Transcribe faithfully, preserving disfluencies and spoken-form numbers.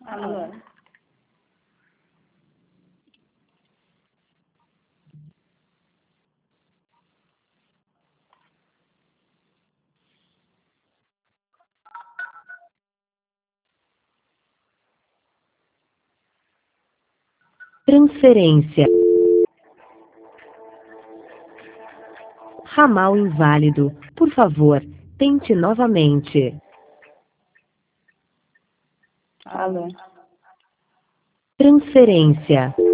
Alô? Transferência. Ramal inválido. Por favor, tente novamente. Alô? Transferência.